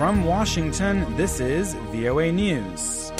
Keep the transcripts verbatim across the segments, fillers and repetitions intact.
From Washington, this is V O A News.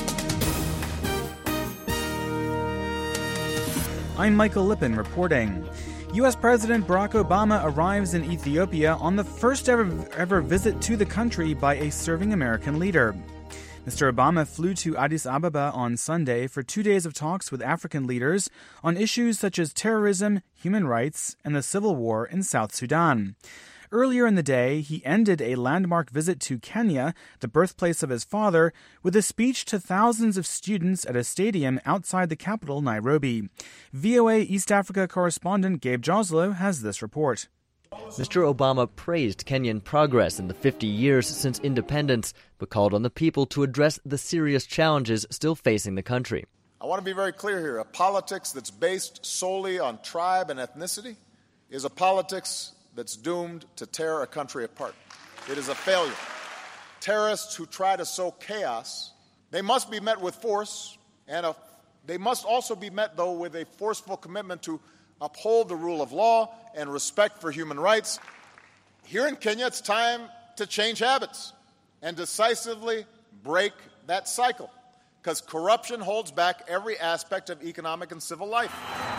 I'm Michael Lippin reporting. U S President Barack Obama arrives in Ethiopia on the first ever, ever visit to the country by a serving American leader. Mister Obama flew to Addis Ababa on Sunday for two days of talks with African leaders on issues such as terrorism, human rights, and the civil war in South Sudan. Earlier in the day, he ended a landmark visit to Kenya, the birthplace of his father, with a speech to thousands of students at a stadium outside the capital, Nairobi. V O A East Africa correspondent Gabe Joslow has this report. Mister Obama praised Kenyan progress in the fifty years since independence, but called on the people to address the serious challenges still facing the country. I want to be very clear here. A politics that's based solely on tribe and ethnicity is a politics that's doomed to tear a country apart. It is a failure. Terrorists who try to sow chaos, they must be met with force, and a, they must also be met, though, with a forceful commitment to uphold the rule of law and respect for human rights. Here in Kenya, it's time to change habits and decisively break that cycle, because corruption holds back every aspect of economic and civil life.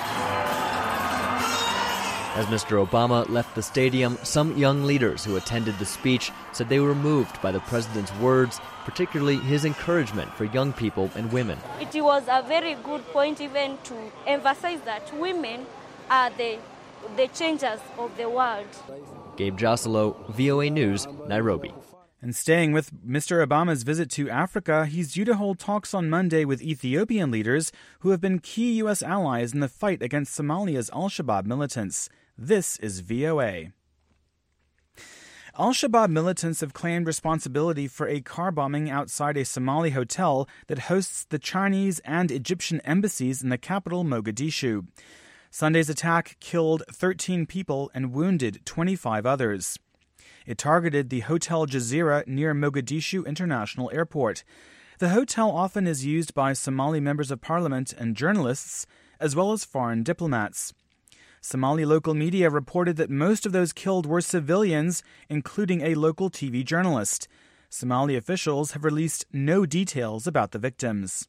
As Mister Obama left the stadium, some young leaders who attended the speech said they were moved by the president's words, particularly his encouragement for young people and women. It was a very good point even to emphasize that women are the, the changers of the world. Gabe Joslow, V O A News, Nairobi. And staying with Mister Obama's visit to Africa, he's due to hold talks on Monday with Ethiopian leaders who have been key U S allies in the fight against Somalia's al-Shabaab militants. This is V O A. Al-Shabaab militants have claimed responsibility for a car bombing outside a Somali hotel that hosts the Chinese and Egyptian embassies in the capital, Mogadishu. Sunday's attack killed thirteen people and wounded twenty-five others. It targeted the Hotel Jazeera near Mogadishu International Airport. The hotel often is used by Somali members of parliament and journalists, as well as foreign diplomats. Somali local media reported that most of those killed were civilians, including a local T V journalist. Somali officials have released no details about the victims.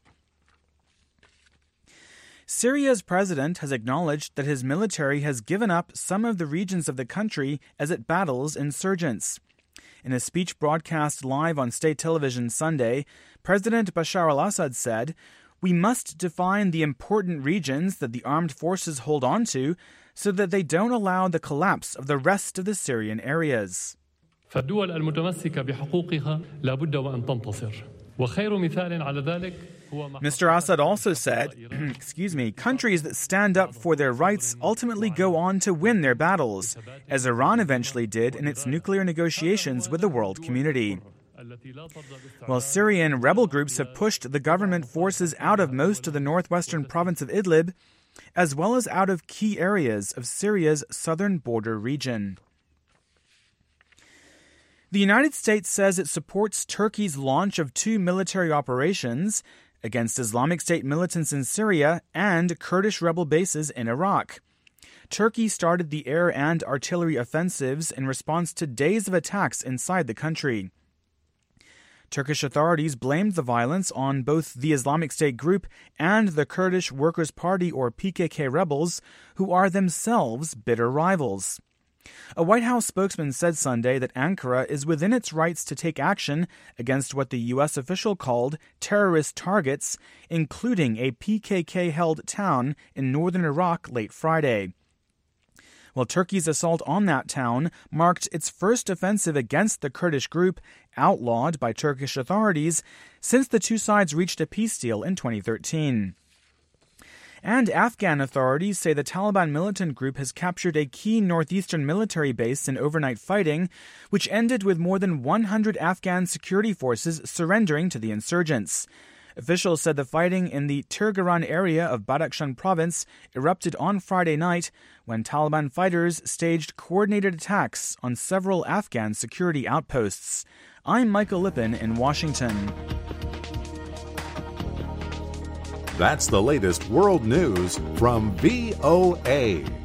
Syria's president has acknowledged that his military has given up some of the regions of the country as it battles insurgents. In a speech broadcast live on state television Sunday, President Bashar al-Assad said, "We must define the important regions that the armed forces hold on to so that they don't allow the collapse of the rest of the Syrian areas." فالدول المتمسكة بحقوقها لابد وأن تنتصر وخير مثال على ذلك. Mister Assad also said, excuse me, countries that stand up for their rights ultimately go on to win their battles, as Iran eventually did in its nuclear negotiations with the world community. While Syrian rebel groups have pushed the government forces out of most of the northwestern province of Idlib, as well as out of key areas of Syria's southern border region. The United States says it supports Turkey's launch of two military operations against Islamic State militants in Syria and Kurdish rebel bases in Iraq. Turkey started the air and artillery offensives in response to days of attacks inside the country. Turkish authorities blamed the violence on both the Islamic State group and the Kurdish Workers' Party or P K K rebels, who are themselves bitter rivals. A White House spokesman said Sunday that Ankara is within its rights to take action against what the U S official called terrorist targets, including a P K K-held town in northern Iraq late Friday. Well, Turkey's assault on that town marked its first offensive against the Kurdish group, outlawed by Turkish authorities, since the two sides reached a peace deal in twenty thirteen. And Afghan authorities say the Taliban militant group has captured a key northeastern military base in overnight fighting, which ended with more than one hundred Afghan security forces surrendering to the insurgents. Officials said the fighting in the Tirgaran area of Badakhshan province erupted on Friday night when Taliban fighters staged coordinated attacks on several Afghan security outposts. I'm Michael Lippin in Washington. That's the latest world news from V O A.